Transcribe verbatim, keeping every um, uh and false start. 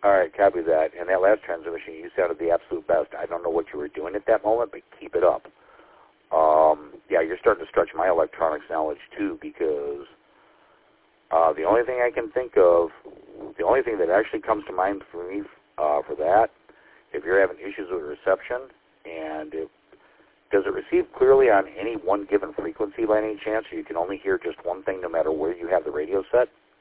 All right, copy that. And that last transmission, you sounded the absolute best. I don't know what you were doing at that moment, but keep it up. Um, yeah, you're starting to stretch my electronics knowledge, too, because uh, the only thing I can think of, the only thing that actually comes to mind for me uh, for that, if you're having issues with reception, and if, does it receive clearly on any one given frequency by any chance, or you can only hear just one thing no matter where you have the radio set?